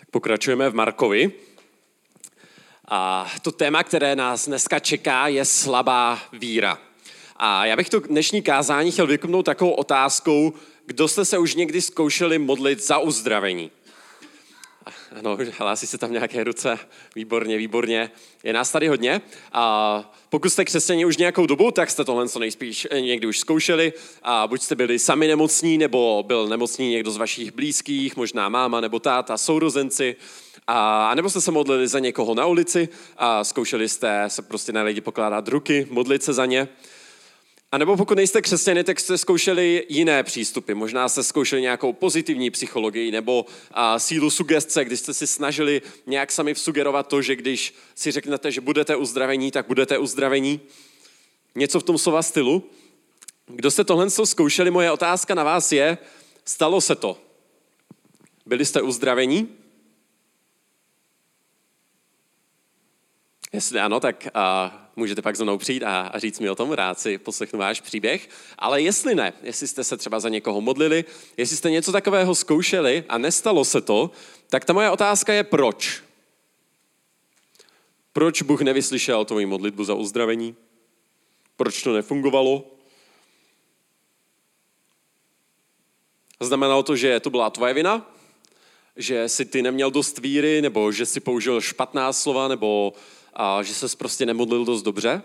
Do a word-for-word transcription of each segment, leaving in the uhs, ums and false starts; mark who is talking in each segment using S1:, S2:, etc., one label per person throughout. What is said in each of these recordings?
S1: Pokračujeme v Markovi. A to téma, které nás dneska čeká, je slabá víra. A já bych to dnešní kázání chtěl vykopnout takovou otázkou, kdo jste se už někdy zkoušeli modlit za uzdravení. Ano, hlásí se tam nějaké ruce. Výborně, výborně. Je nás tady hodně. A pokud jste křesťané už nějakou dobu, tak jste tohle co nejspíš někdy už zkoušeli. A buď jste byli sami nemocní, nebo byl nemocný někdo z vašich blízkých, možná máma nebo táta, sourozenci. A nebo jste se modlili za někoho na ulici a zkoušeli jste se prostě na lidi pokládat ruky, modlit se za ně. A nebo pokud nejste křesťané, tak jste zkoušeli jiné přístupy. Možná jste zkoušeli nějakou pozitivní psychologii nebo a, sílu sugestce, když jste si snažili nějak sami vsugerovat to, že když si řeknete, že budete uzdravení, tak budete uzdravení. Něco v tom slova stylu. Kdo jste tohle zkoušeli, moje otázka na vás je, stalo se to? Byli jste uzdravení? Jestli ano, tak a, můžete pak za mnou přijít a, a říct mi o tom, rád si poslechnu váš příběh. Ale jestli ne, jestli jste se třeba za někoho modlili, jestli jste něco takového zkoušeli a nestalo se to, tak ta moje otázka je proč? Proč Bůh nevyslyšel tvoji modlitbu za uzdravení? Proč to nefungovalo? Znamenalo to, že to byla tvoje vina? Že jsi ty neměl dost víry, nebo že jsi použil špatná slova, nebo a že ses prostě nemodlil dost dobře?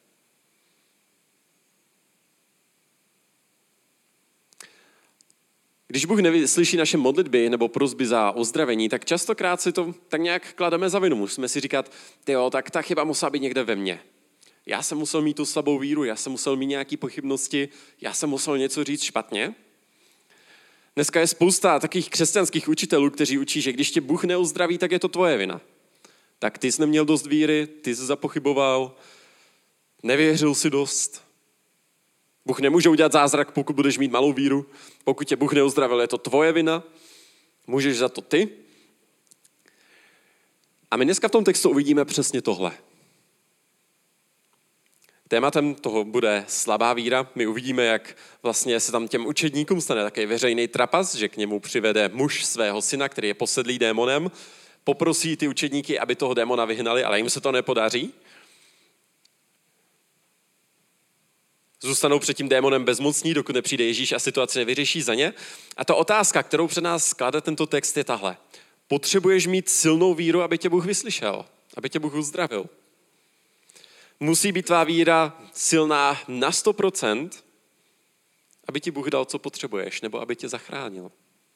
S1: Když Bůh nevyslyší naše modlitby nebo prosby za uzdravení, tak častokrát si to tak nějak klademe za vinu. Musíme si říkat, tyjo, tak ta chyba musela být někde ve mně. Já jsem musel mít tu slabou víru, já jsem musel mít nějaké pochybnosti, já jsem musel něco říct špatně. Dneska je spousta takových křesťanských učitelů, kteří učí, že když tě Bůh neuzdraví, tak je to tvoje vina. Tak ty jsi neměl dost víry, ty jsi zapochyboval, nevěřil si dost. Bůh nemůže udělat zázrak, pokud budeš mít malou víru. Pokud tě Bůh neuzdravil, je to tvoje vina. Můžeš za to ty. A my dneska v tom textu uvidíme přesně tohle. Tématem toho bude slabá víra. My uvidíme, jak vlastně se tam těm učedníkům stane takový veřejný trapas, že k němu přivede muž svého syna, který je posedlý démonem, poprosí ty učedníky, aby toho démona vyhnali, ale jim se to nepodaří. Zůstanou před tím démonem bezmocní, dokud nepřijde Ježíš a situaci nevyřeší za ně. A ta otázka, kterou před nás skládá tento text, je tahle. Potřebuješ mít silnou víru, aby tě Bůh vyslyšel, aby tě Bůh uzdravil. Musí být tvá víra silná na sto procent, aby ti Bůh dal, co potřebuješ, nebo aby tě zachránil.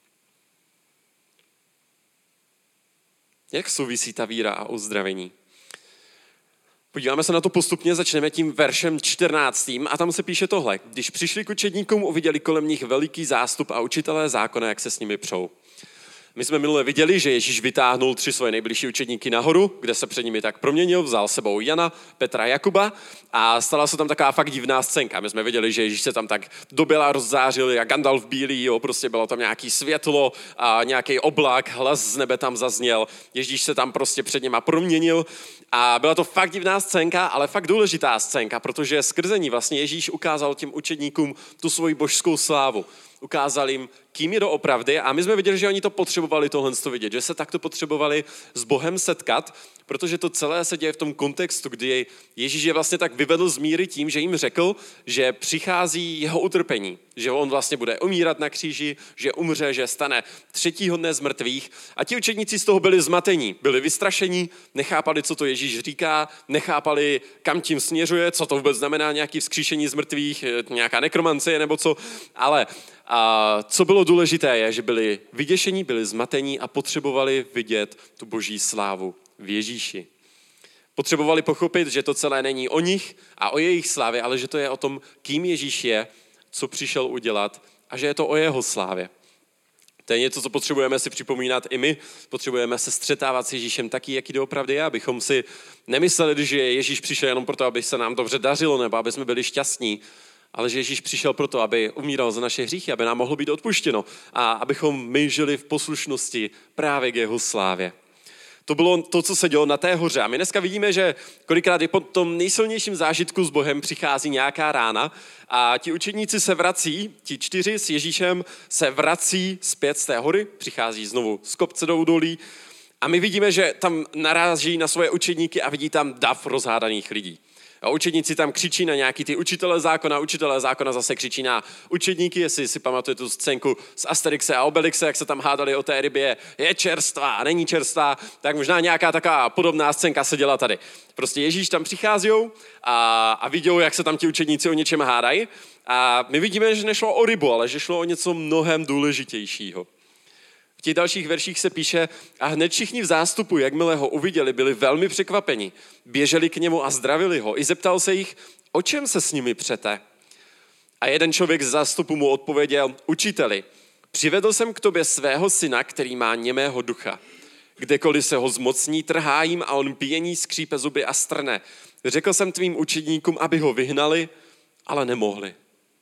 S1: Jak souvisí ta víra a uzdravení? Podíváme se na to postupně, začneme tím veršem čtrnáctým a tam se píše tohle. Když přišli k učedníkům, uviděli kolem nich veliký zástup a učitelé zákona, jak se s nimi přou. My jsme minule viděli, že Ježíš vytáhnul tři svoje nejbližší učedníky nahoru, kde se před nimi tak proměnil, vzal sebou Jana, Petra a Jakuba a stala se tam taková fakt divná scénka. My jsme viděli, že Ježíš se tam tak doběla rozzářil, jak Gandalf bílý, jo, prostě bylo tam nějaký světlo a nějaký oblak, hlas z nebe tam zazněl. Ježíš se tam prostě před nima proměnil a byla to fakt divná scénka, ale fakt důležitá scénka, protože skrze ní vlastně Ježíš ukázal těm učedníkům tu svoji božskou slávu. Ukázal jim, kým je doopravdy a my jsme viděli, že oni to potřebovali tohle vidět, že se takto potřebovali s Bohem setkat, protože to celé se děje v tom kontextu, kdy Ježíš je vlastně tak vyvedl z míry tím, že jim řekl, že přichází jeho utrpení, že on vlastně bude umírat na kříži, že umře, že stane třetího dne z mrtvých a ti učedníci z toho byli zmatení, byli vystrašení, nechápali, co to Ježíš říká, nechápali, kam tím směřuje, co to vůbec znamená nějaký vzkříšení z mrtvých, nějaká nekromancie nebo co, ale a co bylo důležité je, že byli vyděšení, byli zmatení a potřebovali vidět tu boží slávu v Ježíši. Potřebovali pochopit, že to celé není o nich a o jejich slávě, ale že to je o tom, kým Ježíš je, co přišel udělat a že je to o jeho slávě. To je něco, co potřebujeme si připomínat i my. Potřebujeme se střetávat s Ježíšem taky, jaký doopravdy je, abychom si nemysleli, že Ježíš přišel jenom proto, aby se nám dobře dařilo nebo aby jsme byli šťastní, ale že Ježíš přišel proto, aby umíral za naše hříchy, aby nám mohlo být odpuštěno a abychom my žili v poslušnosti právě k jeho slávě. To bylo to, co se dělo na té hoře. A my dneska vidíme, že kolikrát i po tom nejsilnějším zážitku s Bohem přichází nějaká rána a ti učedníci se vrací, ti čtyři s Ježíšem se vrací zpět z té hory, přichází znovu z kopce do údolí A my vidíme, že tam naráží na svoje učedníky a vidí tam dav rozhádaných lidí. A učedníci tam křičí na nějaký ty učitele zákona, učitelé zákona zase křičí na učedníky, jestli si pamatujete tu scénku z Asterixe a Obelixe, jak se tam hádali o té rybě, je čerstvá, není čerstvá, tak možná nějaká taková podobná scénka se dělá tady. Prostě Ježíš tam přichází a, a viděl, jak se tam ti učedníci o něčem hádají. A my vidíme, že nešlo o rybu, ale že šlo o něco mnohem důležitějšího. V těch dalších verších se píše, a hned všichni v zástupu, jakmile ho uviděli, byli velmi překvapeni. Běželi k němu a zdravili ho. I zeptal se jich, o čem se s nimi přete? A jeden člověk z zástupu mu odpověděl, učiteli, přivedl jsem k tobě svého syna, který má němého ducha. Kdekoliv se ho zmocní, trhá jim a on píjení skřípe zuby a strne. Řekl jsem tvým učedníkům, aby ho vyhnali, ale nemohli.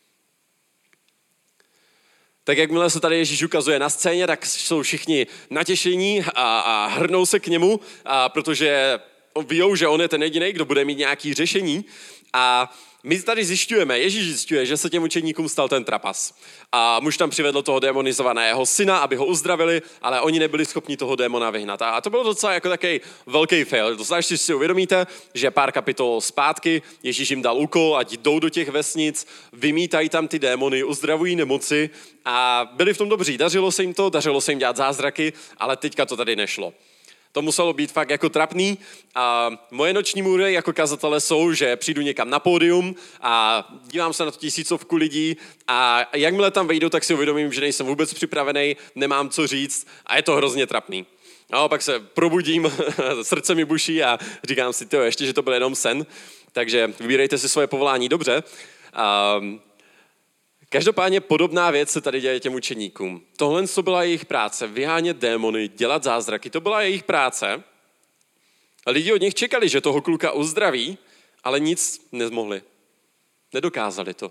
S1: Tak jakmile se tady Ježíš ukazuje na scéně, tak jsou všichni natěšení a, a hrnou se k němu, a protože víjou, že on je ten jediný, kdo bude mít nějaké řešení. A my tady zjišťujeme, Ježíš zjišťuje, že se těm učeníkům stal ten trapas. A muž tam přivedl toho démonizovaného syna, aby ho uzdravili, ale oni nebyli schopni toho démona vyhnat. A to bylo docela jako takový velký fail. Zvláště si uvědomíte, že pár kapitol zpátky Ježíš jim dal úkol, ať jdou do těch vesnic, vymítají tam ty démony, uzdravují nemoci a byli v tom dobří. Dařilo se jim to, dařilo se jim dělat zázraky, ale teďka to tady nešlo. To muselo být fakt jako trapný a moje noční můry jako kazatele jsou, že přijdu někam na pódium a dívám se na tu tisícovku lidí a jakmile tam vejdu, tak si uvědomím, že nejsem vůbec připravený, nemám co říct a je to hrozně trapný. No, pak se probudím, srdce mi buší a říkám si, tyjo, ještě, že to byl jenom sen, takže vybírejte si svoje povolání dobře. Um, Každopádně podobná věc se tady děje těm učeníkům. Tohle to byla jejich práce, vyhánět démony, dělat zázraky, to byla jejich práce. A lidi od nich čekali, že toho kluka uzdraví, ale nic nezmohli. Nedokázali to.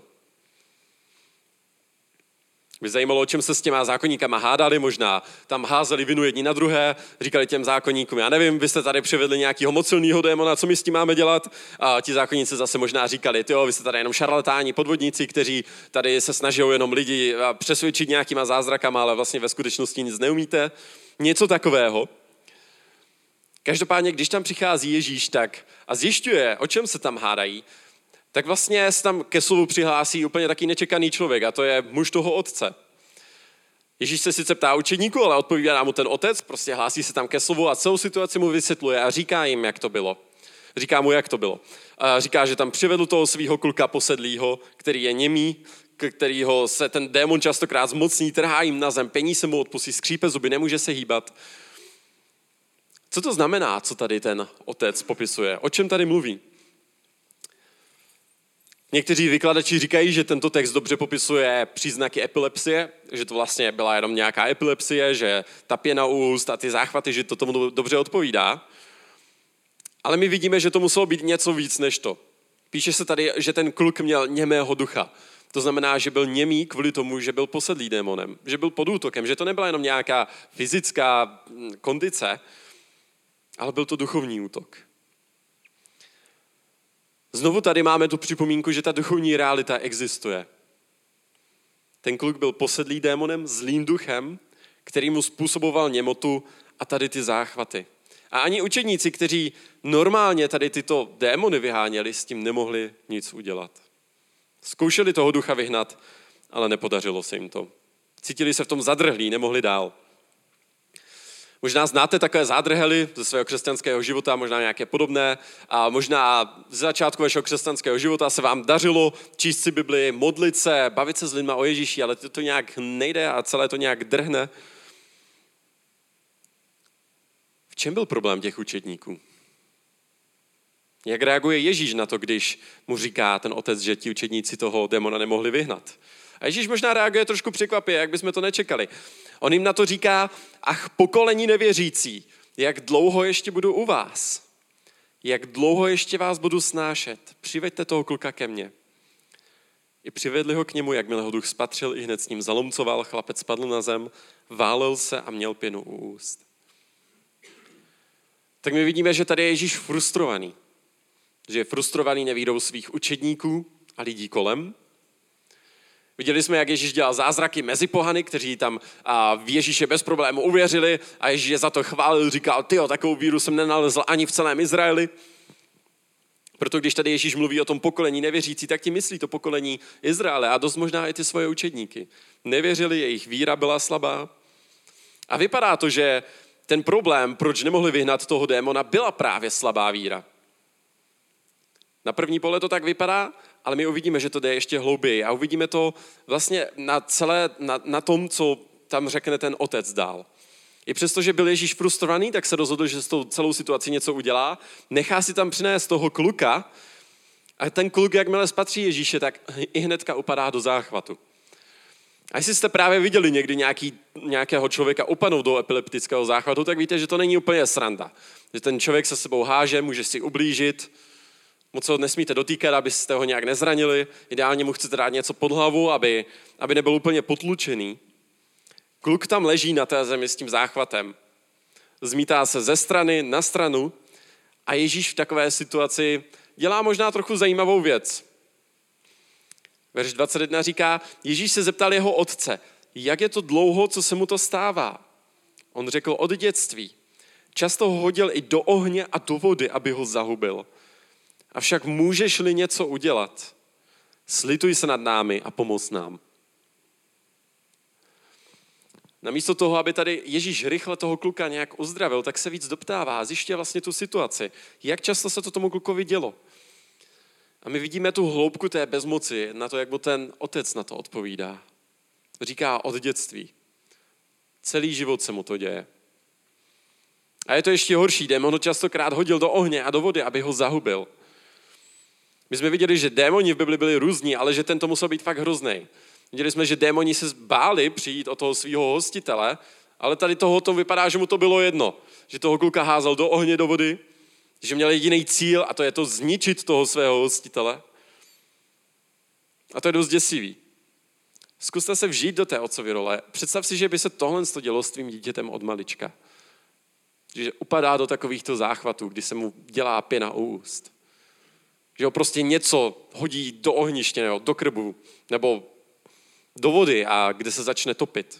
S1: By zajímalo, o čem se s těma zákonníkama hádali, možná tam házeli vinu jedni na druhé, říkali těm zákonníkům, já nevím, vy jste tady přivedli nějakého mocilného démona, co my s tím máme dělat? A ti zákonníci zase možná říkali, tyjo, vy jste tady jenom šarlatáni, podvodníci, kteří tady se snaží jenom lidi přesvědčit nějakýma zázrakama, ale vlastně ve skutečnosti nic neumíte. Něco takového. Každopádně, když tam přichází Ježíš tak a zjišťuje, o čem se tam hádají, tak vlastně se tam ke slovu přihlásí úplně taky nečekaný člověk a to je muž toho otce. Ježíš se sice ptá učedníku, ale odpovídá mu ten otec, prostě hlásí se tam ke slovu a celou situaci mu vysvětluje a říká jim, jak to bylo. Říká mu, jak to bylo. A říká, že tam přivedl toho svého kluka posedlýho, který je němý, kterýho se ten démon častokrát zmocní, trhá jim na zem, pení se mu odpustí, skřípe zuby, nemůže se hýbat. Co to znamená, co tady ten otec popisuje? O čem tady mluví? Někteří vykladači říkají, že tento text dobře popisuje příznaky epilepsie, že to vlastně byla jenom nějaká epilepsie, že ta pěna u úst a ty záchvaty, že to tomu dobře odpovídá. Ale my vidíme, že to muselo být něco víc než to. Píše se tady, že ten kluk měl němého ducha. To znamená, že byl němý kvůli tomu, že byl posedlý démonem, že byl pod útokem, že to nebyla jenom nějaká fyzická kondice, ale byl to duchovní útok. Znovu tady máme tu připomínku, že ta duchovní realita existuje. Ten kluk byl posedlý démonem, zlým duchem, který mu způsoboval němotu a tady ty záchvaty. A ani učedníci, kteří normálně tady tyto démony vyháněli, s tím nemohli nic udělat. Zkoušeli toho ducha vyhnat, ale nepodařilo se jim to. Cítili se v tom zadrhlí, nemohli dál. Možná znáte takové zádrhely ze svého křesťanského života, možná nějaké podobné. A možná z začátku vašeho křesťanského života se vám dařilo číst si Bibli, modlit se, bavit se s lidma o Ježíši, ale to, to nějak nejde a celé to nějak drhne. V čem byl problém těch učedníků? Jak reaguje Ježíš na to, když mu říká ten otec, že ti učedníci toho démona nemohli vyhnat? A Ježíš možná reaguje trošku překvapivě, jak bychom to nečekali. On jim na to říká, ach pokolení nevěřící, jak dlouho ještě budu u vás? Jak dlouho ještě vás budu snášet? Přiveďte toho kluka ke mně. I přivedli ho k němu, jakmile ho duch spatřil, i hned s ním zalomcoval, chlapec spadl na zem, válel se a měl pěnu u úst. Tak my vidíme, že tady je Ježíš frustrovaný. Že je frustrovaný nevírou svých učedníků a lidí kolem. Viděli jsme, jak Ježíš dělal zázraky mezi pohany, kteří tam a v Ježíše bez problému uvěřili a Ježíš je za to chválil, říkal, tyjo, takovou víru jsem nenalezl ani v celém Izraeli. Proto když tady Ježíš mluví o tom pokolení nevěřící, tak ti myslí to pokolení Izraele a dost možná i ty svoje učedníky. Nevěřili, jejich víra byla slabá. A vypadá to, že ten problém, proč nemohli vyhnat toho démona, byla právě slabá víra. Na první pohled to tak vypadá, ale my uvidíme, že to jde ještě hlouběji a uvidíme to vlastně na, celé, na, na tom, co tam řekne ten otec dál. I přesto, že byl Ježíš frustrovaný, tak se rozhodl, že s tou celou situací něco udělá. Nechá si tam přinést toho kluka a ten kluk, jakmile spatří Ježíše, tak i hnedka upadá do záchvatu. A jestli jste právě viděli někdy nějaký, nějakého člověka upadnout do epileptického záchvatu, tak víte, že to není úplně sranda. Že ten člověk se sebou háže, může si ublížit, moc ho nesmíte dotýkat, abyste ho nějak nezranili. Ideálně mu chcete dát něco pod hlavu, aby, aby nebyl úplně potlučený. Kluk tam leží na té zemi s tím záchvatem. Zmítá se ze strany na stranu a Ježíš v takové situaci dělá možná trochu zajímavou věc. Verš dvacet jedna říká, Ježíš se zeptal jeho otce, jak je to dlouho, co se mu to stává. On řekl od dětství. Často ho hodil i do ohně a do vody, aby ho zahubil. Avšak můžeš-li něco udělat, slituj se nad námi a pomoz nám. Namísto toho, aby tady Ježíš rychle toho kluka nějak uzdravil, tak se víc doptává, zjišťuje vlastně tu situaci. Jak často se to tomu klukovi dělo? A my vidíme tu hloubku té bezmoci na to, jak mu ten otec na to odpovídá. Říká od dětství. Celý život se mu to děje. A je to ještě horší. Démon ho častokrát hodil do ohně a do vody, aby ho zahubil. My jsme viděli, že démoni v Bibli byli různí, ale že tento musel být fakt hrozný. Viděli jsme, že démoni se báli přijít od toho svého hostitele, ale tady toho to vypadá, že mu to bylo jedno. Že toho kluka házel do ohně, do vody, že měl jediný cíl a to je to zničit toho svého hostitele. A to je dost děsivý. Zkuste se vžít do té otcovy role. Představ si, že by se tohle dělo s tvým dítětem od malička. Že upadá do takovýchto záchvatů, kdy se mu dělá pěna u úst. Že ho prostě něco hodí do ohniště, nebo do krbu, nebo do vody a kde se začne topit.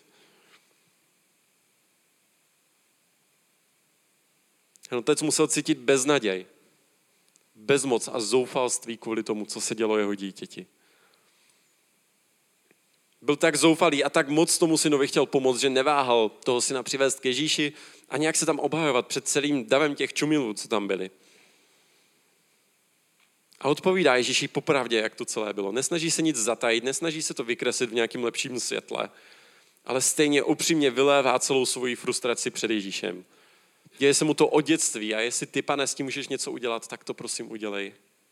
S1: Otec musel cítit beznaděj, bezmoc a zoufalství kvůli tomu, co se dělo jeho dítěti. Byl tak zoufalý a tak moc tomu synovi chtěl pomoct, že neváhal toho syna přivést k Ježíši a nějak se tam obhajovat před celým davem těch čumilů, co tam byli. A odpovídá Ježíši popravdě, jak to celé bylo. Nesnaží se nic zatajit, nesnaží se to vykreslit v nějakém lepším světle, ale stejně upřímně vylévá celou svoji frustraci před Ježíšem. Děje se mu to od dětství a jestli ty, Pane, s tím můžeš něco udělat, tak to prosím udělej.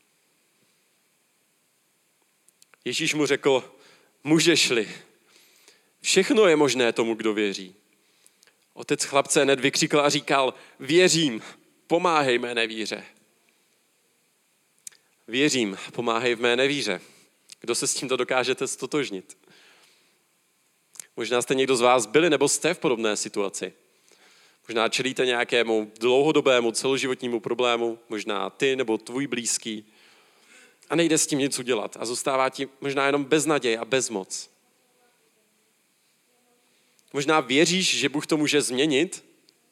S1: Ježíš mu řekl, můžeš-li. Všechno je možné tomu, kdo věří. Otec chlapce hned vykřikl a říkal, věřím, pomáhej mé nevíře. Věřím, pomáhej v mé nevíře. Kdo se s tímto dokážete stotožnit? Možná jste někdo z vás byli nebo jste v podobné situaci. Možná čelíte nějakému dlouhodobému celoživotnímu problému, možná ty nebo tvůj blízký. A nejde s tím nic udělat a zůstává ti možná jenom beznaděj a bezmoc. Možná věříš, že Bůh to může změnit.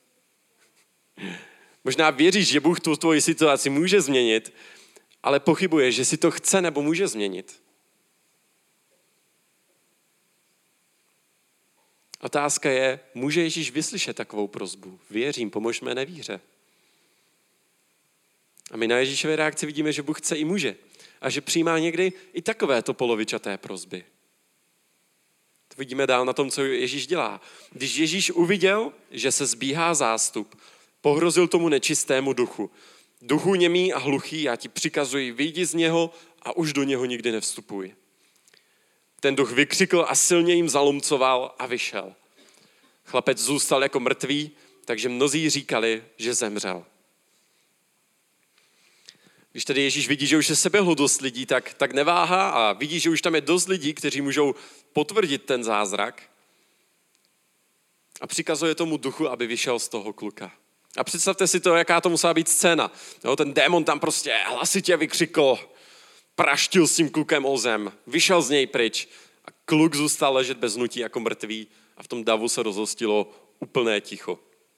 S1: Možná věříš, že Bůh tu tvoji situaci může změnit, ale pochybuješ, že si to chce nebo může změnit. Otázka je, může Ježíš vyslyšet takovou prosbu? Věřím, pomož mé nevíře. A my na Ježíšové reakci vidíme, že Bůh chce i může. A že přijímá někdy i takovéto polovičaté prosby. To vidíme dál na tom, co Ježíš dělá. Když Ježíš uviděl, že se zbíhá zástup, pohrozil tomu nečistému duchu. Duchu němý a hluchý, já ti přikazuji, vyjdi z něho a už do něho nikdy nevstupuj. Ten duch vykřikl a silně jim zalomcoval a vyšel. Chlapec zůstal jako mrtvý, takže mnozí říkali, že zemřel. Když tady Ježíš vidí, že už je sebehlo dost lidí, tak, tak neváhá a vidí, že už tam je dost lidí, kteří můžou potvrdit ten zázrak. A přikazuje tomu duchu, aby vyšel z toho kluka. A představte si to, jaká to musela být scéna. Jo, ten démon tam prostě hlasitě vykřikl, praštil s tím klukem o zem, vyšel z něj pryč A kluk zůstal ležet bez hnutí jako mrtvý a v tom davu se rozhostilo úplné ticho.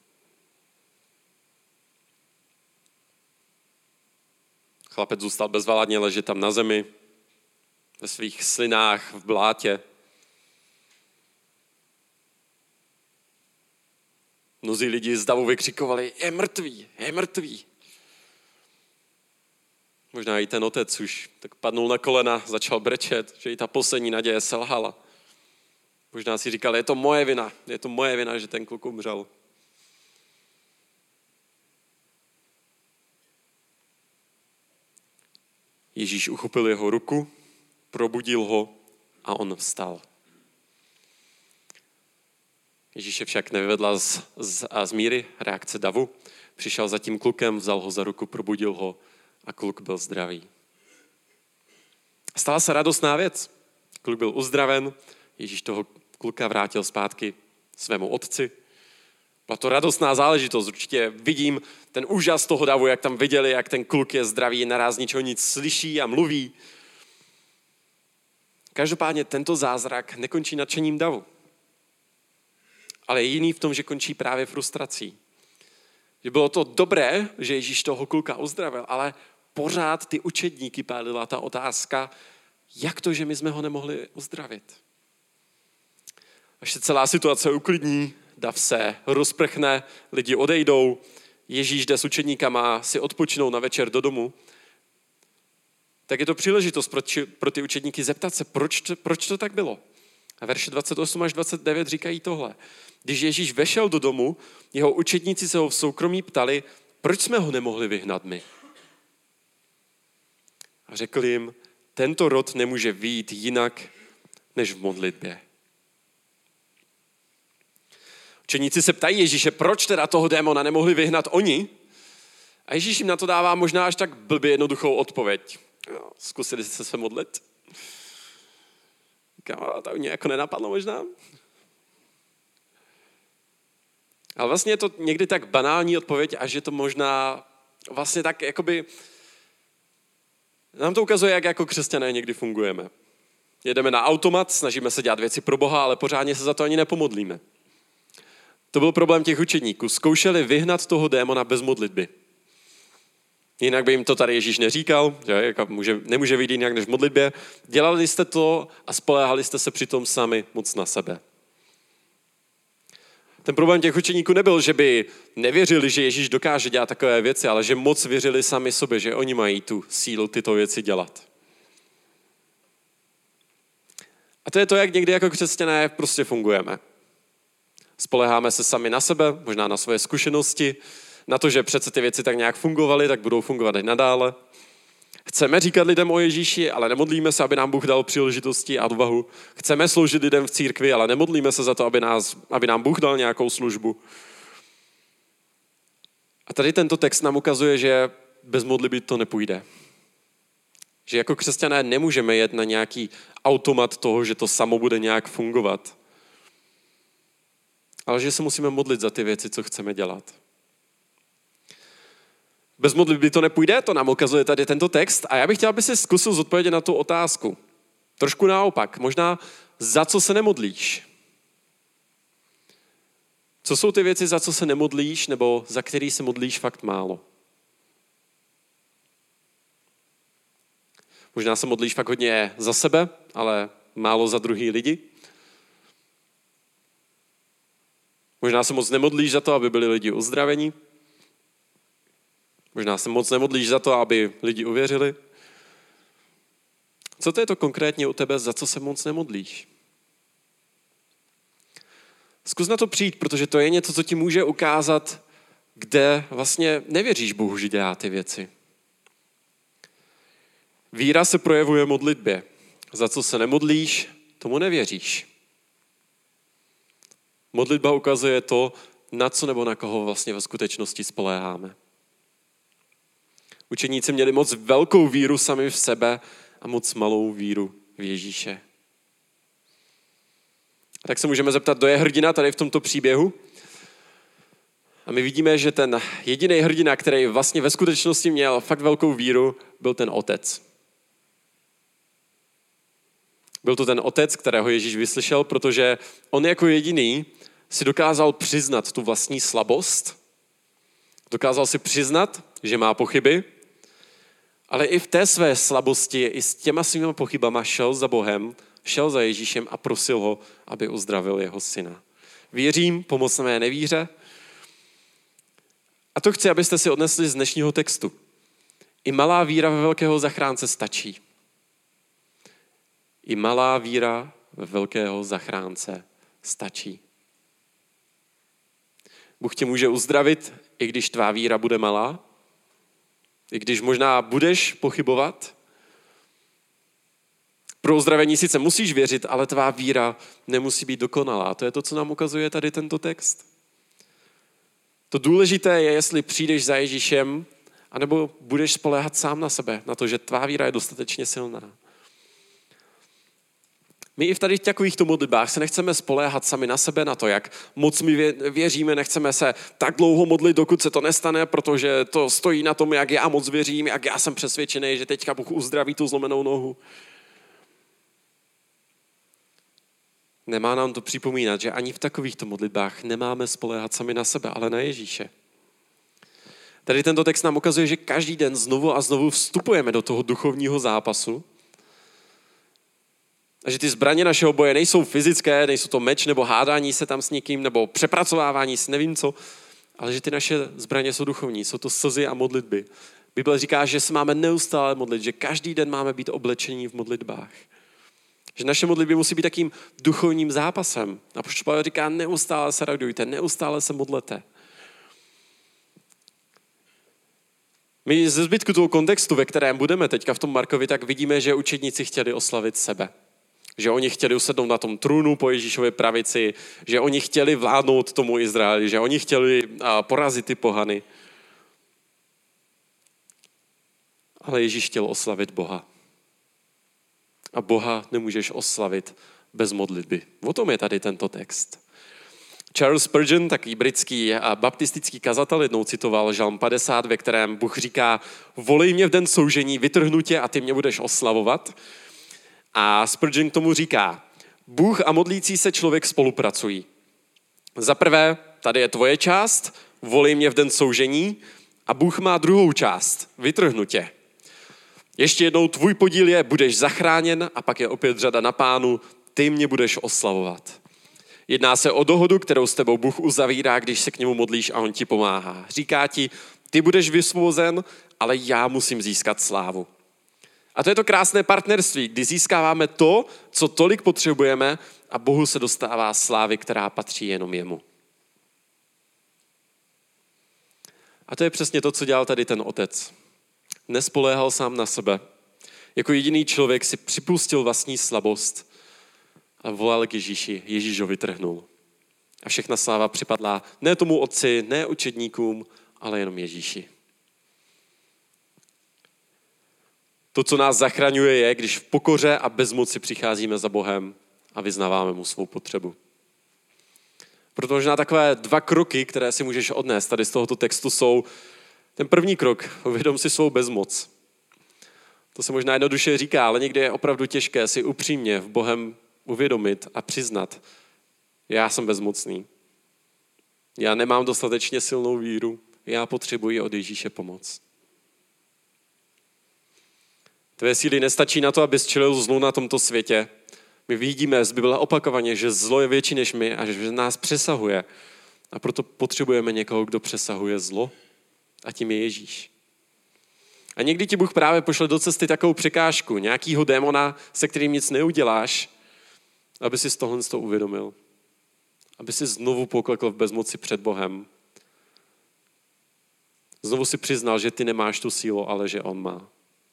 S1: Chlapec zůstal bezvládně ležet tam na zemi, ve svých slinách, v blátě. Mnozí lidi z davu vykřikovali, je mrtvý, je mrtvý. Možná i ten otec už tak padnul na kolena, začal brečet, že i ta poslední naděje selhala. Možná si říkal, je to moje vina, je to moje vina, že ten kluk umřel. Ježíš uchopil jeho ruku, probudil ho a on vstal. Ježíše však nevyvedla z, z, z míry reakce davu. Přišel za tím klukem, vzal ho za ruku, probudil ho a kluk byl zdravý. Stala se radostná věc. Kluk byl uzdraven, Ježíš toho kluka vrátil zpátky svému otci. Byla to radostná záležitost. Určitě vidím ten úžas toho davu, jak tam viděli, jak ten kluk je zdravý, naráz ničeho nic slyší a mluví. Každopádně tento zázrak nekončí nadšením davu. Ale je jiný v tom, že končí právě frustrací. Že bylo to dobré, že Ježíš toho kluka uzdravil, ale pořád ty učedníky pálila ta otázka, jak to, že my jsme ho nemohli uzdravit. Až se celá situace uklidní, dav se rozprchne, lidi odejdou, Ježíš jde s učedníkama si odpočinou na večer do domu, tak je to příležitost pro, či, pro ty učedníky zeptat se, proč to, proč to tak bylo. A verše dvacet osm až dvacet devět říkají tohle. Když Ježíš vešel do domu, jeho učedníci se ho v soukromí ptali, proč jsme ho nemohli vyhnat my. A řekl jim, tento rod nemůže vyjít jinak, než v modlitbě. Učeníci se ptají Ježíše, proč teda toho démona nemohli vyhnat oni? A Ježíš jim na to dává možná až tak blbě jednoduchou odpověď. Jo, zkusili jste se modlit? Říkám, to mě jako nenapadlo možná. Ale vlastně je to někdy tak banální odpověď, až je to možná vlastně tak jakoby... Nám to ukazuje, jak jako křesťané někdy fungujeme. Jedeme na automat, snažíme se dělat věci pro Boha, ale pořádně se za to ani nepomodlíme. To byl problém těch učedníků. Zkoušeli vyhnat toho démona bez modlitby. Jinak by jim to tady Ježíš neříkal, že jako může, nemůže vyjít jinak než v modlitbě. Dělali jste to a spoléhali jste se přitom sami moc na sebe. Ten problém těch učeníků nebyl, že by nevěřili, že Ježíš dokáže dělat takové věci, ale že moc věřili sami sobě, že oni mají tu sílu tyto věci dělat. A to je to, jak někdy jako křesťané prostě fungujeme. Spoléháme se sami na sebe, možná na svoje zkušenosti, na to, že přece ty věci tak nějak fungovaly, tak budou fungovat i nadále. Chceme říkat lidem o Ježíši, ale nemodlíme se, aby nám Bůh dal příležitosti a odvahu. Chceme sloužit lidem v církvi, ale nemodlíme se za to, aby, nás, aby nám Bůh dal nějakou službu. A tady tento text nám ukazuje, že bez modlitby to nepůjde. Že jako křesťané nemůžeme jet na nějaký automat toho, že to samo bude nějak fungovat. Ale že se musíme modlit za ty věci, co chceme dělat. Bez modlitby to nepůjde, to nám ukazuje tady tento text a já bych chtěl, aby si zkusil zodpovědět na tu otázku. Trošku naopak, možná za co se nemodlíš? Co jsou ty věci, za co se nemodlíš, nebo za který se modlíš fakt málo? Možná se modlíš fakt hodně za sebe, ale málo za druhý lidi. Možná se moc nemodlíš za to, aby byli lidi uzdraveni. Možná se moc nemodlíš za to, aby lidi uvěřili. Co to je to konkrétně u tebe, za co se moc nemodlíš? Zkus na to přijít, protože to je něco, co ti může ukázat, kde vlastně nevěříš Bohu, že dělá ty věci. Víra se projevuje v modlitbě. Za co se nemodlíš, tomu nevěříš. Modlitba ukazuje to, na co nebo na koho vlastně ve skutečnosti spoléháme. Učeníci měli moc velkou víru sami v sebe a moc malou víru v Ježíše. A tak se můžeme zeptat, kdo je hrdina tady v tomto příběhu? A my vidíme, že ten jediný hrdina, který vlastně ve skutečnosti měl fakt velkou víru, byl ten otec. Byl to ten otec, kterého Ježíš vyslyšel, protože on jako jediný si dokázal přiznat tu vlastní slabost, dokázal si přiznat, že má pochyby, ale i v té své slabosti, i s těma svými pochybama šel za Bohem, šel za Ježíšem a prosil ho, aby uzdravil jeho syna. Věřím, pomoc mé nevíře. A to chci, abyste si odnesli z dnešního textu. I malá víra ve velkého zachránce stačí. I malá víra ve velkého zachránce stačí. Bůh tě může uzdravit, i když tvá víra bude malá, i když možná budeš pochybovat. Pro uzdravení sice musíš věřit, ale tvá víra nemusí být dokonalá. To je to, co nám ukazuje tady tento text. To důležité je, jestli přijdeš za Ježíšem, anebo budeš spoléhat sám na sebe, na to, že tvá víra je dostatečně silná. My i v tady takovýchto modlitbách se nechceme spoléhat sami na sebe, na to, jak moc my věříme, nechceme se tak dlouho modlit, dokud se to nestane, protože to stojí na tom, jak já moc věřím, jak já jsem přesvědčený, že teďka Bůh uzdraví tu zlomenou nohu. Nemá nám to připomínat, že ani v takovýchto modlitbách nemáme spoléhat sami na sebe, ale na Ježíše. Tady tento text nám ukazuje, že každý den znovu a znovu vstupujeme do toho duchovního zápasu. A že ty zbraně našeho boje nejsou fyzické, nejsou to meč nebo hádání se tam s někým, nebo přepracovávání s nevím co, ale že ty naše zbraně jsou duchovní, jsou to slzy a modlitby. Bible říká, že se máme neustále modlit, že každý den máme být oblečení v modlitbách. Že naše modlitby musí být takým duchovním zápasem. A apoštol Pavel říká, neustále se radujte, neustále se modlete. My ze zbytku toho kontextu, ve kterém budeme teďka v tom Markovi, tak vidíme, že učedníci chtěli oslavit sebe. Že oni chtěli usednout na tom trůnu po Ježíšově pravici, že oni chtěli vládnout tomu Izraeli, že oni chtěli porazit ty pohany. Ale Ježíš chtěl oslavit Boha. A Boha nemůžeš oslavit bez modlitby. O tom je tady tento text. Charles Spurgeon, takový britský baptistický kazatel, jednou citoval Žalm padesát, ve kterém Bůh říká, volej mě v den soužení, vytrhnu tě a ty mě budeš oslavovat. A Spurgeon k tomu říká, Bůh a modlící se člověk spolupracují. Za prvé, tady je tvoje část, volej mě v den soužení, a Bůh má druhou část, vytrhnu tě. Ještě jednou tvůj podíl je, budeš zachráněn, a pak je opět řada na Pánu, ty mě budeš oslavovat. Jedná se o dohodu, kterou s tebou Bůh uzavírá, když se k němu modlíš a on ti pomáhá. Říká ti, ty budeš vysvobozen, ale já musím získat slávu. A to je to krásné partnerství, kdy získáváme to, co tolik potřebujeme, a Bohu se dostává slávy, která patří jenom jemu. A to je přesně to, co dělal tady ten otec. Nespoléhal sám na sebe. Jako jediný člověk si připustil vlastní slabost a volal k Ježíši. Ježíš ho vytrhnul. A všechna sláva připadla ne tomu otci, ne učedníkům, ale jenom Ježíši. To, co nás zachraňuje, je, když v pokoře a bezmoci přicházíme za Bohem a vyznáváme mu svou potřebu. Proto možná takové dva kroky, které si můžeš odnést tady z tohoto textu, jsou ten první krok, uvědom si svou bezmoc. To se možná jednoduše říká, ale někdy je opravdu těžké si upřímně v Bohem uvědomit a přiznat, já jsem bezmocný. Já nemám dostatečně silnou víru, já potřebuji od Ježíše pomoc. Tvé síly nestačí na to, abys čelil zlu na tomto světě. My vidíme z Bible opakovaně, že zlo je větší než my a že nás přesahuje. A proto potřebujeme někoho, kdo přesahuje zlo. A tím je Ježíš. A někdy ti Bůh právě pošle do cesty takovou překážku, nějakýho démona, se kterým nic neuděláš, aby si z tohle to uvědomil. Aby si znovu poklekl v bezmoci před Bohem. Znovu si přiznal, že ty nemáš tu sílu, ale že on má.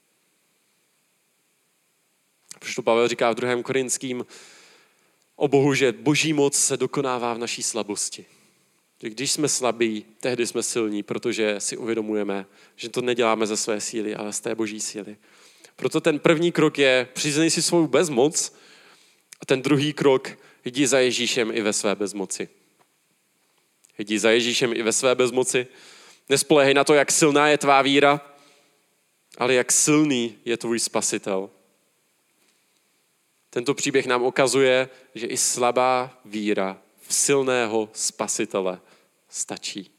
S1: Protože Pavel říká v druhém Korinským o Bohu, že boží moc se dokonává v naší slabosti. Že když jsme slabí, tehdy jsme silní, protože si uvědomujeme, že to neděláme ze své síly, ale z té boží síly. Proto ten první krok je přiznej si svou bezmoc a ten druhý krok jdi za Ježíšem i ve své bezmoci. Jdi za Ježíšem i ve své bezmoci. Nespoléhej na to, jak silná je tvá víra, ale jak silný je tvůj spasitel. Tento příběh nám ukazuje, že i slabá víra v silného spasitele stačí.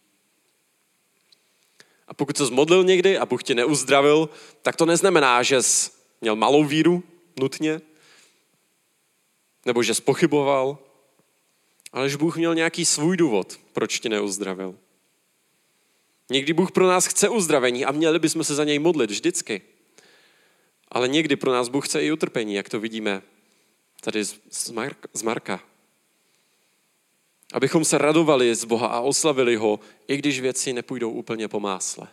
S1: A pokud se modlil někdy a Bůh tě neuzdravil, tak to neznamená, že jsi měl malou víru nutně, nebo že jsi pochyboval, ale že Bůh měl nějaký svůj důvod, proč tě neuzdravil. Někdy Bůh pro nás chce uzdravení a měli bychom se za něj modlit vždycky. Ale někdy pro nás Bůh chce i utrpení, jak to vidíme tady z Marka. Abychom se radovali z Boha a oslavili ho, i když věci nepůjdou úplně po másle.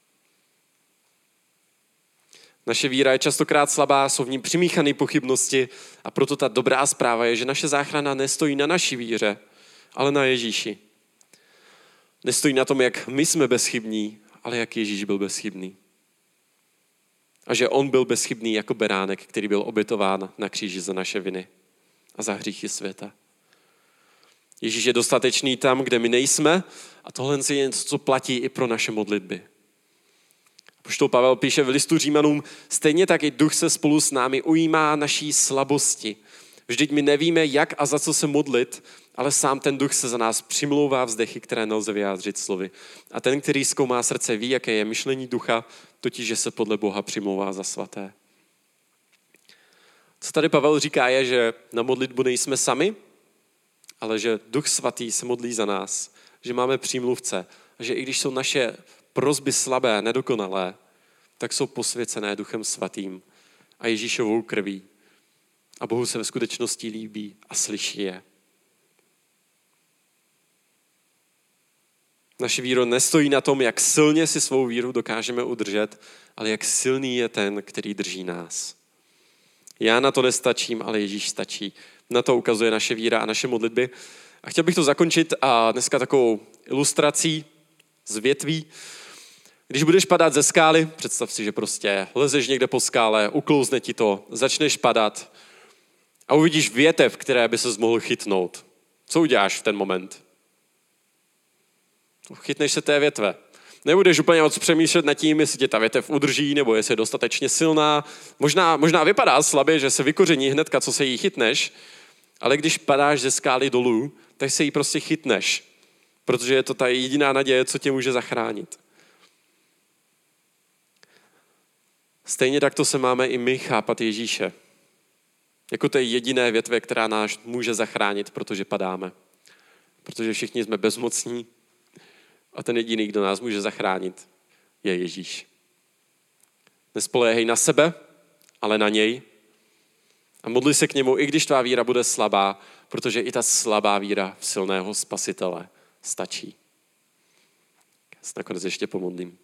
S1: Naše víra je častokrát slabá, jsou v ní přimíchané pochybnosti a proto ta dobrá zpráva je, že naše záchrana nestojí na naší víře, ale na Ježíši. Nestojí na tom, jak my jsme bezchybní, ale jak Ježíš byl bezchybný. A že on byl bezchybný jako beránek, který byl obětován na kříži za naše viny a za hříchy světa. Ježíš je dostatečný tam, kde my nejsme a tohle je něco, co platí i pro naše modlitby. Apoštol Pavel píše v listu Římanům, stejně tak i duch se spolu s námi ujímá naší slabosti. Vždyť my nevíme, jak a za co se modlit, ale sám ten duch se za nás přimlouvá vzdechy, které nelze vyjádřit slovy. A ten, který zkoumá srdce, ví, jaké je myšlení ducha, totiž, že se podle Boha přimlouvá za svaté. Co tady Pavel říká je, že na modlitbu nejsme sami, ale že Duch Svatý se modlí za nás, že máme přímluvce a že i když jsou naše prosby slabé, nedokonalé, tak jsou posvěcené Duchem Svatým a Ježíšovou krví. A Bohu se ve skutečnosti líbí a slyší je. Naše víra nestojí na tom, jak silně si svou víru dokážeme udržet, ale jak silný je ten, který drží nás. Já na to nestačím, ale Ježíš stačí. Na to ukazuje naše víra a naše modlitby. A chtěl bych to zakončit a dneska takovou ilustrací z větví. Když budeš padat ze skály, představ si, že prostě lezeš někde po skále, uklouzne ti to, začneš padat a uvidíš větev, které by ses mohl chytnout. Co uděláš v ten moment? Chytneš se té větve. Nebudeš úplně moc přemýšlet nad tím, jestli tě ta větev udrží, nebo jestli je dostatečně silná. Možná, možná vypadá slabě, že se vykoření hnedka, co se jí chytneš, ale když padáš ze skály dolů, tak se jí prostě chytneš, protože je to ta jediná naděje, co tě může zachránit. Stejně takto se máme i my chápat Ježíše. Jako to je jediné větve, která nás může zachránit, protože padáme. Protože všichni jsme bezmocní a ten jediný, kdo nás může zachránit, je Ježíš. Nespoléhej na sebe, ale na něj. A modli se k němu, i když tvá víra bude slabá, protože i ta slabá víra v silného spasitele stačí. Já se nakonec ještě pomodlím.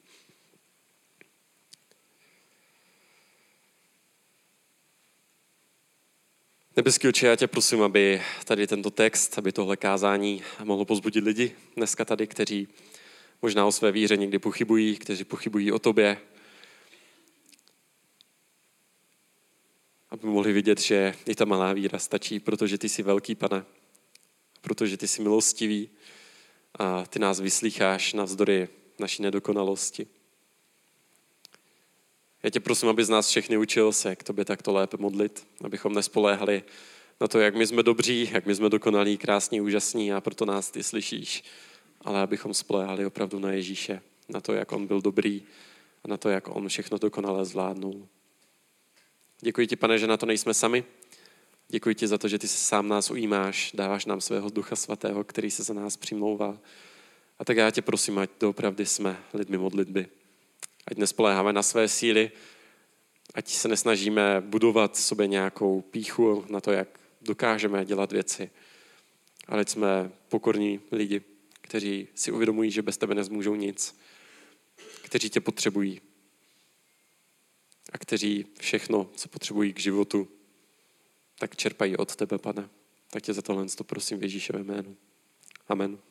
S1: Nebeský Otče, já tě prosím, aby tady tento text, aby tohle kázání mohlo pozbudit lidi dneska tady, kteří možná o své víře někdy pochybují, kteří pochybují o tobě. Aby mohli vidět, že i ta malá víra stačí, protože ty jsi velký, Pane, protože ty jsi milostivý a ty nás vyslýcháš navzdory naší nedokonalosti. Já tě prosím, aby z nás všechny učil se k tobě takto lépe modlit, abychom nespoléhali na to, jak my jsme dobří, jak my jsme dokonalí, krásní, úžasní a proto nás ty slyšíš, ale abychom spoléhali opravdu na Ježíše, na to, jak on byl dobrý a na to, jak on všechno dokonale zvládnul. Děkuji ti, Pane, že na to nejsme sami. Děkuji ti za to, že ty se sám nás ujímáš, dáváš nám svého Ducha Svatého, který se za nás přimlouvá. A tak já tě prosím, ať doopravdy jsme lidmi modlitby. Ať nespoléháme na své síly, ať se nesnažíme budovat sobě nějakou pýchu na to, jak dokážeme dělat věci. Ale ať jsme pokorní lidi, kteří si uvědomují, že bez tebe nezmůžou nic, kteří tě potřebují a kteří všechno, co potřebují k životu, tak čerpají od tebe, Pane. Tak tě za tohle prosím v Ježíšově jménu. Amen.